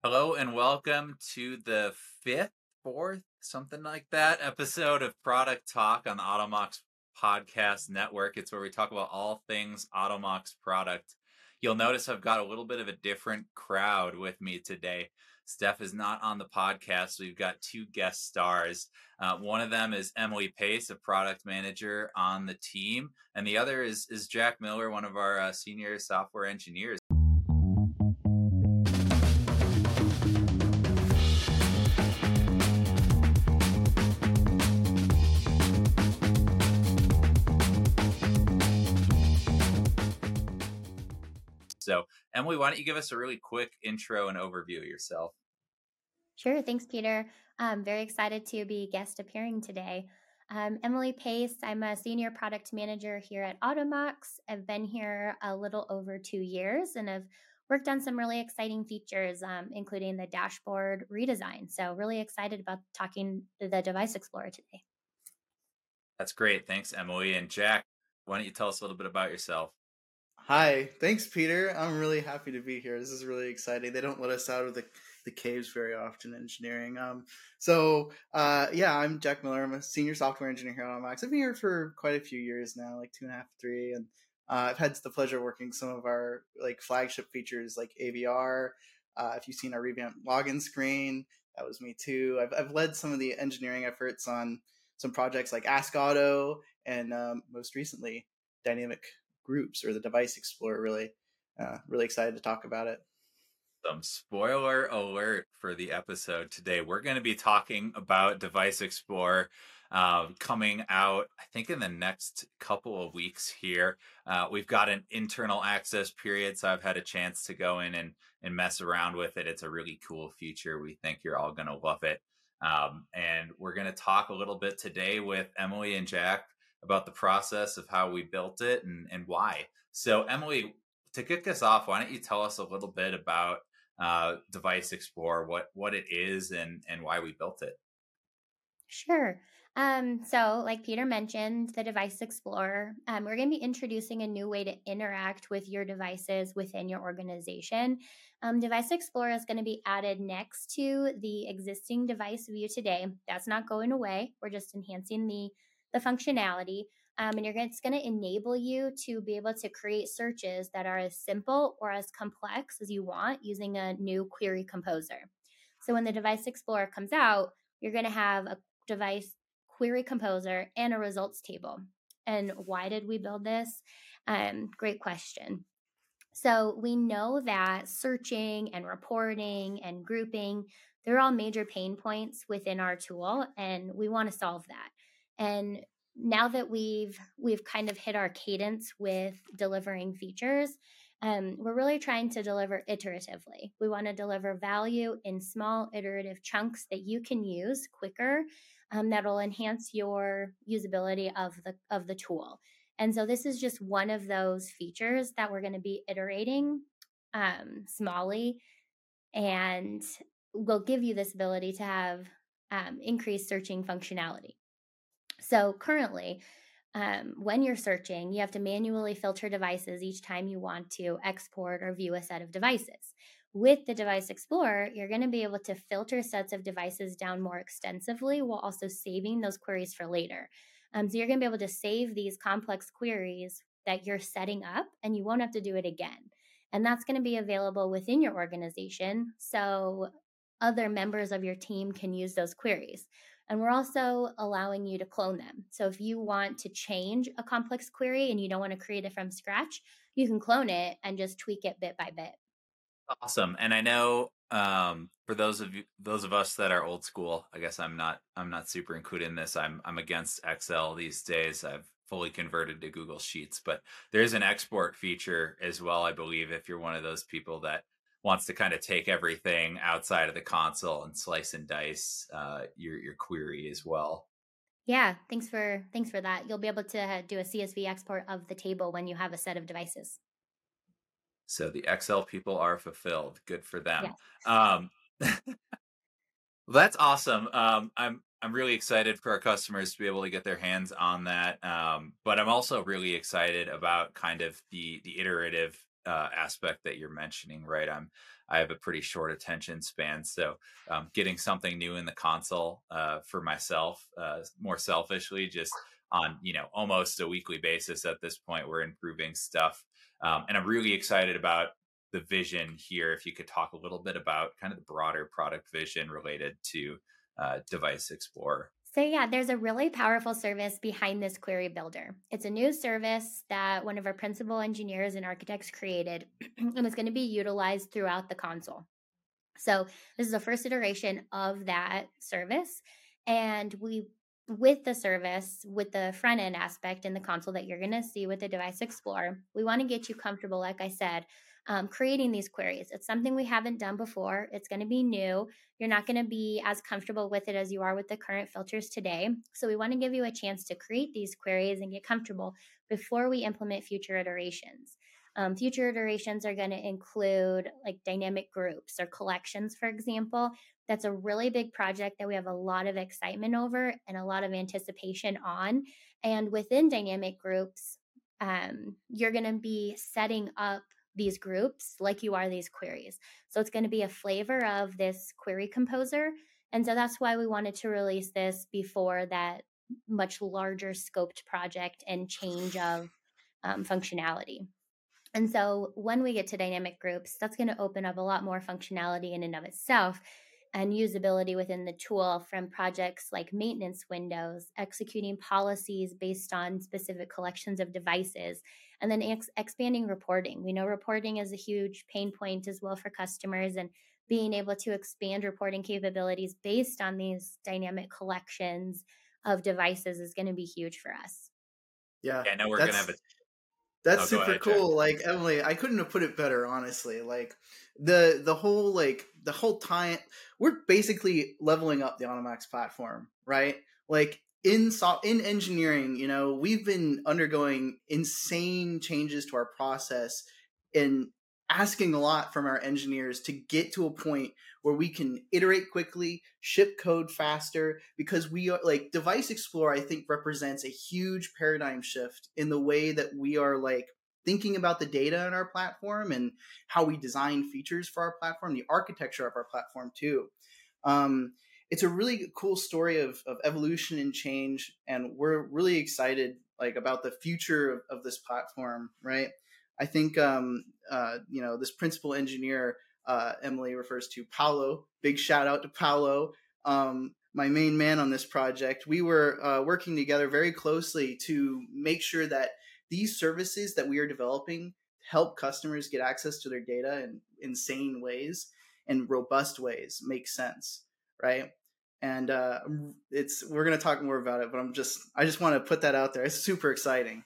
Hello and welcome to the fifth, fourth, something like that episode of Product Talk on the Automox Podcast Network. It's where we talk about all things Automox product. You'll notice I've got a little bit of a different crowd with me today. Steph is not on the podcast. We've got two guest stars. One of them is Emily Pace, a product manager on the team, and the other is Jack Miller, one of our senior software engineers. So, Emily, why don't you give us a really quick intro and overview of yourself? Sure. Thanks, Peter. I'm very excited to be guest appearing today. Emily Pace. I'm a senior product manager here at Automox. I've been here a little over 2 years and I've worked on some really exciting features, including the dashboard redesign. So, really excited about talking to the Device Explorer today. That's great. Thanks, Emily. And Jack, why don't you tell us a little bit about yourself? Hi, thanks, Peter. I'm really happy to be here. This is really exciting. They don't let us out of the caves very often in engineering. I'm Jack Miller. I'm a senior software engineer here at Automox. I've been here for quite a few years now, like 2.5, 3, and I've had the pleasure of working some of our flagship features like AVR. If you've seen our revamped login screen, that was me too. I've led some of the engineering efforts on some projects like Ask Auto and most recently Dynamic Groups or the Device Explorer. Really excited to talk about it. Some spoiler alert for the episode today. We're going to be talking about Device Explorer coming out, I think, in the next couple of weeks here. We've got an internal access period, so I've had a chance to go in and mess around with it. It's a really cool feature. We think you're all going to love it. And we're going to talk a little bit today with Emily and Jack about the process of how we built it and why. So, Emily, to kick us off, why don't you tell us a little bit about Device Explorer, what it is and why we built it? Sure. So, like Peter mentioned, the Device Explorer, we're going to be introducing a new way to interact with your devices within your organization. Device Explorer is going to be added next to the existing device view today. That's not going away. We're just enhancing the functionality. It's going to enable you to be able to create searches that are as simple or as complex as you want using a new query composer. So when the Device Explorer comes out, you're going to have a device query composer and a results table. And why did we build this? Great question. So we know that searching and reporting and grouping, they're all major pain points within our tool, and we want to solve that. And now that we've kind of hit our cadence with delivering features, we're really trying to deliver iteratively. We want to deliver value in small iterative chunks that you can use quicker, that'll enhance your usability of the tool. And so this is just one of those features that we're going to be iterating smallly, and will give you this ability to have increased searching functionality. So currently, when you're searching, you have to manually filter devices each time you want to export or view a set of devices. With the Device Explorer, you're going to be able to filter sets of devices down more extensively while also saving those queries for later. So you're going to be able to save these complex queries that you're setting up, and you won't have to do it again. And that's going to be available within your organization, so other members of your team can use those queries. And we're also allowing you to clone them. So if you want to change a complex query and you don't want to create it from scratch, you can clone it and just tweak it bit by bit. Awesome. And I know for those of us that are old school, I guess I'm not super included in this. I'm against Excel these days. I've fully converted to Google Sheets, but there's an export feature as well, I believe, if you're one of those people that wants to kind of take everything outside of the console and slice and dice your query as well. Yeah, thanks for that. You'll be able to do a CSV export of the table when you have a set of devices. So the Excel people are fulfilled. Good for them. Yes. Well, that's awesome. I'm really excited for our customers to be able to get their hands on that. But I'm also really excited about kind of the iterative aspect that you're mentioning, right? I have a pretty short attention span, so getting something new in the console for myself, more selfishly, just on almost a weekly basis at this point, we're improving stuff, and I'm really excited about the vision here. If you could talk a little bit about kind of the broader product vision related to Device Explorer. So, yeah, there's a really powerful service behind this query builder. It's a new service that one of our principal engineers and architects created, and it's going to be utilized throughout the console. So, this is the first iteration of that service. And with the service, with the front end aspect in the console that you're going to see with the Device Explorer, we want to get you comfortable, like I said, creating these queries. It's something we haven't done before. It's going to be new. You're not going to be as comfortable with it as you are with the current filters today. So we want to give you a chance to create these queries and get comfortable before we implement future iterations. Future iterations are going to include like dynamic groups or collections, for example. That's a really big project that we have a lot of excitement over and a lot of anticipation on. And within dynamic groups, you're going to be setting up these groups like you are these queries. So it's going to be a flavor of this query composer. And so that's why we wanted to release this before that much larger scoped project and change of functionality. And so when we get to dynamic groups, that's going to open up a lot more functionality in and of itself and usability within the tool, from projects like maintenance windows, executing policies based on specific collections of devices, and then expanding reporting. We know reporting is a huge pain point as well for customers, and being able to expand reporting capabilities based on these dynamic collections of devices is going to be huge for us. Yeah, I know we're going to have a that's go super ahead, Jack. cool. Like, Emily, I couldn't have put it better, honestly. Like the whole time we're basically leveling up the Automax platform, right? Like in engineering, we've been undergoing insane changes to our process and asking a lot from our engineers to get to a point where we can iterate quickly, ship code faster, because we are like Device Explorer, I think, represents a huge paradigm shift in the way that we are like thinking about the data in our platform and how we design features for our platform, the architecture of our platform too. It's a really cool story of evolution and change, and we're really excited like about the future of this platform, right? I think this principal engineer, Emily refers to Paolo. Big shout out to Paolo, my main man on this project. We were working together very closely to make sure that these services that we are developing help customers get access to their data in insane ways and robust ways make sense, right? And we're going to talk more about it, but I just want to put that out there. It's super exciting.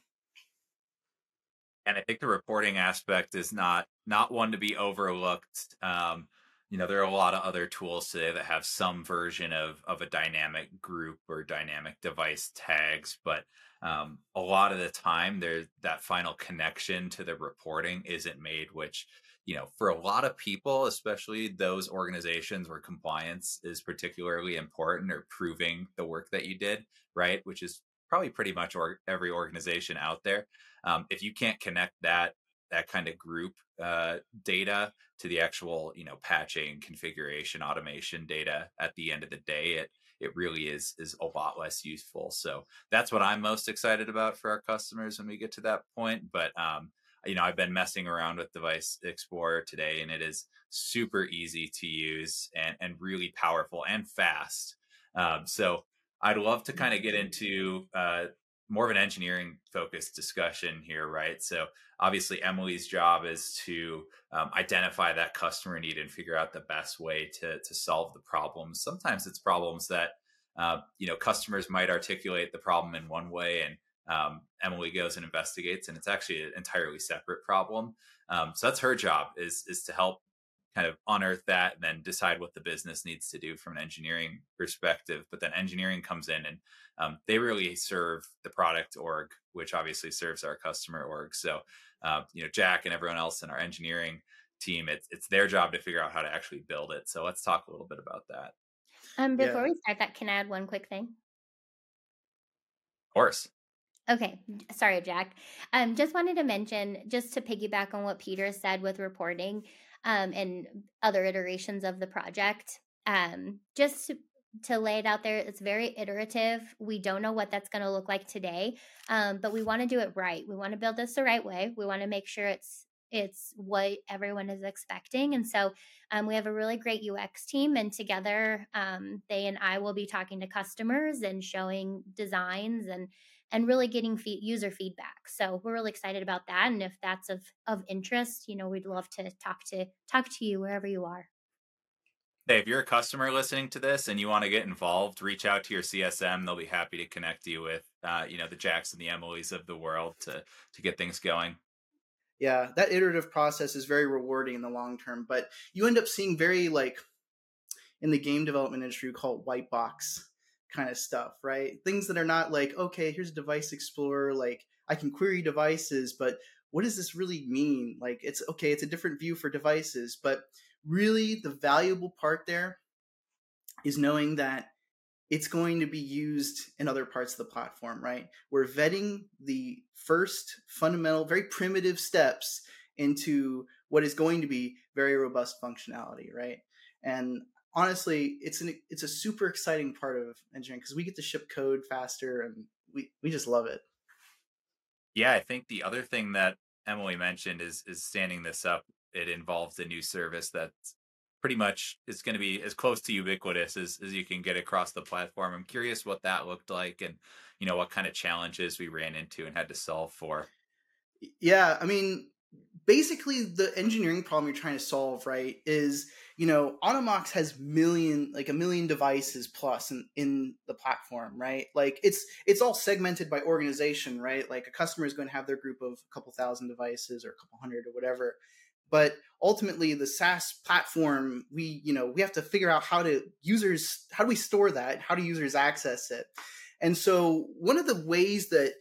And I think the reporting aspect is not one to be overlooked. There are a lot of other tools today that have some version of a dynamic group or dynamic device tags, but a lot of the time there's that final connection to the reporting isn't made, which for a lot of people, especially those organizations where compliance is particularly important, or proving the work that you did, right, which is probably pretty much every organization out there. If you can't connect that kind of group data to the actual patching, configuration, automation data at the end of the day, it really is a lot less useful. So that's what I'm most excited about for our customers when we get to that point. But I've been messing around with Device Explorer today, and it is super easy to use and really powerful and fast. So I'd love to kind of get into more of an engineering focused discussion here, right? So obviously Emily's job is to identify that customer need and figure out the best way to solve the problems. Sometimes it's problems that customers might articulate the problem in one way, and Emily goes and investigates, and it's actually an entirely separate problem. So that's her job, is to help kind of unearth that and then decide what the business needs to do from an engineering perspective. But then engineering comes in, and they really serve the product org, which obviously serves our customer org. So Jack and everyone else in our engineering team, it's their job to figure out how to actually build it. So let's talk a little bit about that. Before we start that, can I add one quick thing? Of course. Okay, sorry, Jack. Just wanted to mention, just to piggyback on what Peter said with reporting, and other iterations of the project. Just to lay it out there, it's very iterative. We don't know what that's going to look like today, but we want to do it right. We want to build this the right way. We want to make sure it's what everyone is expecting, and so we have a really great UX team, and together, they and I will be talking to customers and showing designs and really getting user feedback. So we're really excited about that. And if that's of interest, we'd love to talk to you wherever you are. Hey, if you're a customer listening to this and you want to get involved, reach out to your CSM. They'll be happy to connect you with, the Jacks and the Emilys of the world to get things going. Yeah, that iterative process is very rewarding in the long term, but you end up seeing very in the game development industry, we call it white box kind of stuff, right? Things that are not like, okay, here's a device explorer, like I can query devices, but what does this really mean? Like, it's okay, it's a different view for devices, but really the valuable part there is knowing that it's going to be used in other parts of the platform, right? We're vetting the first fundamental, very primitive steps into what is going to be very robust functionality, right? And honestly, it's a super exciting part of engineering because we get to ship code faster and we just love it. Yeah, I think the other thing that Emily mentioned is standing this up. It involves a new service that's pretty much is going to be as close to ubiquitous as you can get across the platform. I'm curious what that looked like and what kind of challenges we ran into and had to solve for. Yeah, I mean, basically the engineering problem you're trying to solve, right, is Automox has a million devices plus in the platform, right? Like it's all segmented by organization, right? Like a customer is going to have their group of a couple thousand devices or a couple hundred or whatever. But ultimately the SaaS platform, we have to figure out how do we store that? How do users access it? And so one of the ways that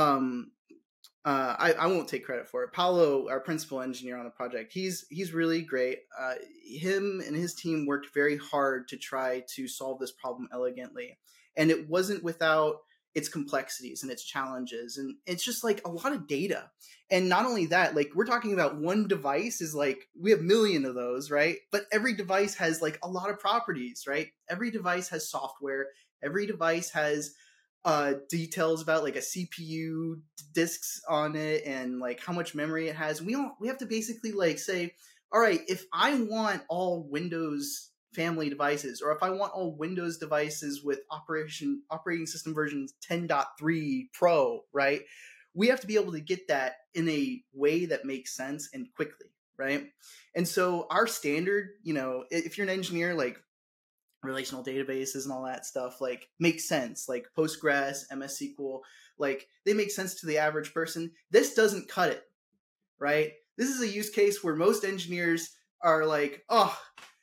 I won't take credit for it. Paulo, our principal engineer on the project, he's really great. Him and his team worked very hard to try to solve this problem elegantly, and it wasn't without its complexities and its challenges. And it's just like a lot of data. And not only that, like we're talking about one device is like we have a million of those, right? But every device has like a lot of properties, right? Every device has software. Every device has details about like a CPU disks on it and like how much memory it has. We have to basically like say, all right, if I want all Windows family devices, or if I want all Windows devices with operating system versions 10.3 Pro, right? We have to be able to get that in a way that makes sense and quickly, right? And so our standard, if you're an engineer, like relational databases and all that stuff like makes sense, like Postgres, MS SQL, like they make sense to the average person. This doesn't cut it, right? This is a use case where most engineers are like, oh,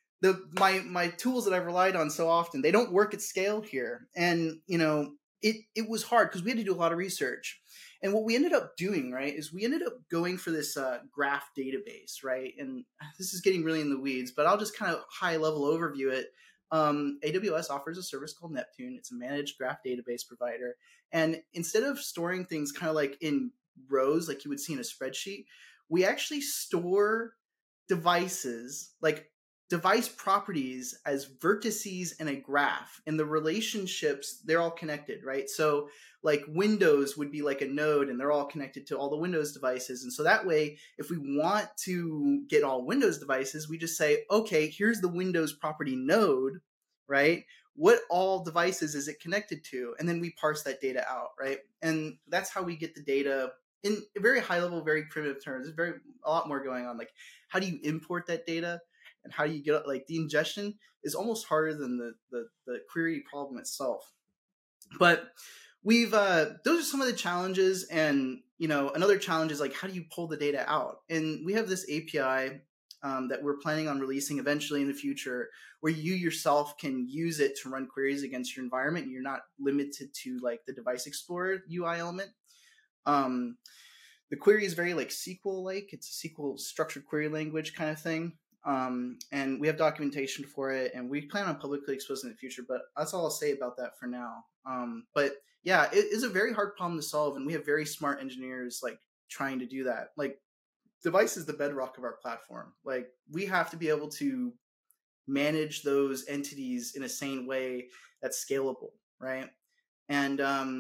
my tools that I've relied on so often, they don't work at scale here. And it was hard because we had to do a lot of research. And what we ended up doing, right, is we ended up going for this graph database, right? And this is getting really in the weeds, but I'll just kind of high level overview it. AWS offers a service called Neptune. It's a managed graph database provider. And instead of storing things kind of like in rows, like you would see in a spreadsheet, we actually store devices, like device properties, as vertices in a graph. And the relationships, they're all connected, right? So like Windows would be like a node and they're all connected to all the Windows devices. And so that way, if we want to get all Windows devices, we just say, okay, here's the Windows property node, right? What all devices is it connected to? And then we parse that data out, right? And that's how we get the data in a very high level, very primitive terms. There's a lot more going on. Like, how do you import that data? And how do you get, like, the ingestion is almost harder than the query problem itself. But we've those are some of the challenges. And another challenge is like, how do you pull the data out? And we have this API that we're planning on releasing eventually in the future, where you yourself can use it to run queries against your environment. You're not limited to like the Device Explorer UI element. The query is very like SQL-like. It's a SQL structured query language kind of thing. And we have documentation for it, and we plan on publicly exposing it in the future. But that's all I'll say about that for now. But yeah, it is a very hard problem to solve, and we have very smart engineers like trying to do that. Like, device is the bedrock of our platform. Like, we have to be able to manage those entities in a sane way that's scalable, right? And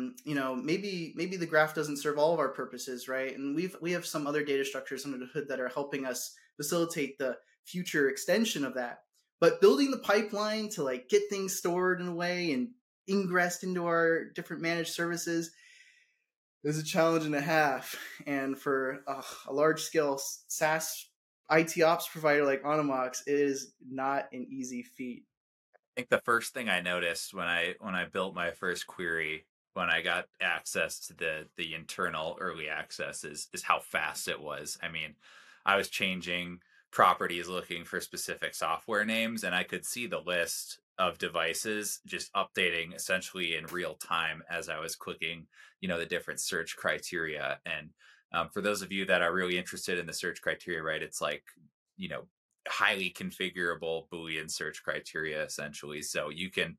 maybe the graph doesn't serve all of our purposes, right? And we have some other data structures under the hood that are helping us facilitate the future extension of that. But building the pipeline to like get things stored in a way and ingressed into our different managed services is a challenge and a half. And for a large scale SaaS IT ops provider like Automox, it is not an easy feat. I think the first thing I noticed when I built my first query, when I got access to the internal early access, is how fast it was. I mean, I was changing properties looking for specific software names, and I could see the list of devices just updating essentially in real time as I was clicking, the different search criteria. And for those of you that are really interested in the search criteria, right, it's like, you know, highly configurable Boolean search criteria essentially. So you can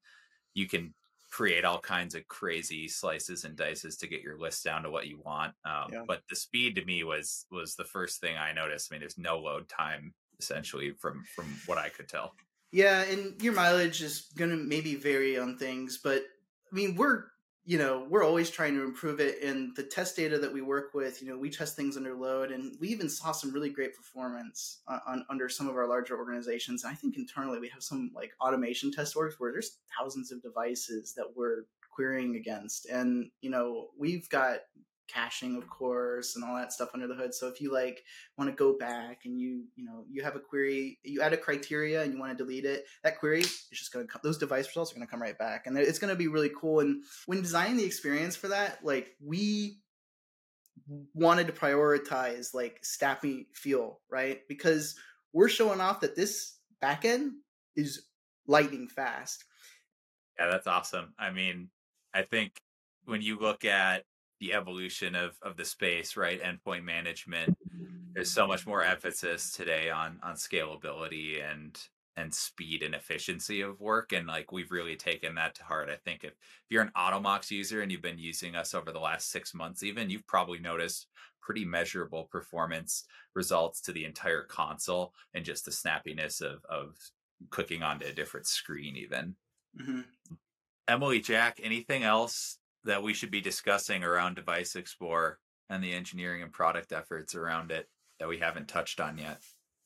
create all kinds of crazy slices and dices to get your list down to what you want. Yeah. But the speed to me was the first thing I noticed. I mean, there's no load time essentially from what I could tell. Yeah, and your mileage is going to maybe vary on things, but I mean, we're always trying to improve it. And the test data that we work with, we test things under load, and we even saw some really great performance under some of our larger organizations. And I think internally we have some like automation test orgs where there's thousands of devices that we're querying against. And, we've got caching, of course, and all that stuff under the hood. So if you like want to go back and you have a query, you add a criteria and you want to delete it, that query is just going to come, those device results are going to come right back, and it's going to be really cool. And when designing the experience for that, like, we wanted to prioritize like snappy feel, right? Because we're showing off that this backend is lightning fast. Yeah, that's awesome. I mean, I think when you look at the evolution of the space, right, endpoint management, there's so much more emphasis today on scalability and speed and efficiency of work, and like we've really taken that to heart. I think if you're an Automox user and you've been using us over the last 6 months, even, you've probably noticed pretty measurable performance results to the entire console and just the snappiness of clicking onto a different screen even. Mm-hmm. Emily, Jack, anything else that we should be discussing around Device Explorer and the engineering and product efforts around it that we haven't touched on yet?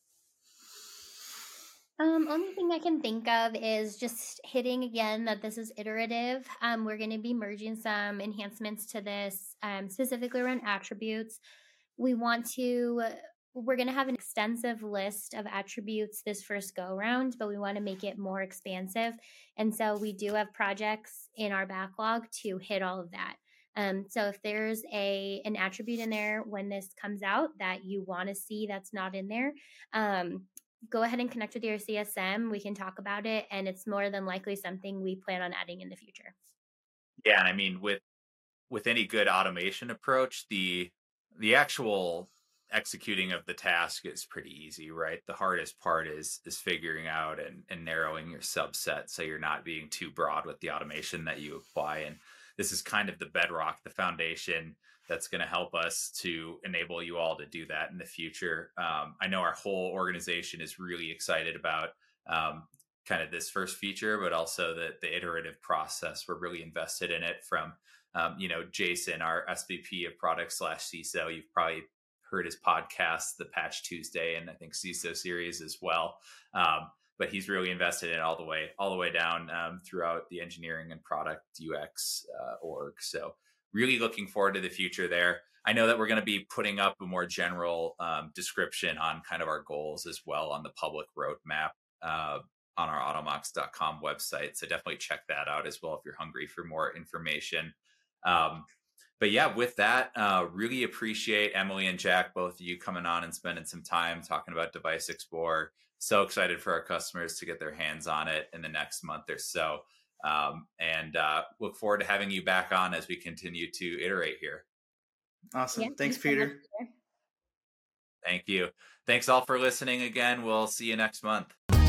Only thing I can think of is just hitting again that this is iterative. We're going to be merging some enhancements to this, specifically around attributes. We're going to have an extensive list of attributes this first go around, but we want to make it more expansive. And so we do have projects in our backlog to hit all of that. So if there's an attribute in there when this comes out that you want to see that's not in there, go ahead and connect with your CSM. We can talk about it, and it's more than likely something we plan on adding in the future. Yeah, and I mean, with any good automation approach, the actual executing of the task is pretty easy, right? The hardest part is figuring out and narrowing your subset so you're not being too broad with the automation that you apply. And this is kind of the bedrock, the foundation that's going to help us to enable you all to do that in the future. I know our whole organization is really excited about kind of this first feature, but also the iterative process. We're really invested in it from, Jason, our SVP of product / CISO. You've probably heard his podcast, the Patch Tuesday, and I think CISO series as well. But he's really invested in it all the way down throughout the engineering and product UX org. So really looking forward to the future there. I know that we're going to be putting up a more general description on kind of our goals as well on the public roadmap on our automox.com website. So definitely check that out as well if you're hungry for more information. But yeah, with that, really appreciate Emily and Jack, both of you coming on and spending some time talking about Device Explorer. So excited for our customers to get their hands on it in the next month or so. And look forward to having you back on as we continue to iterate here. Awesome. Yeah, thanks, Peter. So Thank you. Thanks all for listening again. We'll see you next month.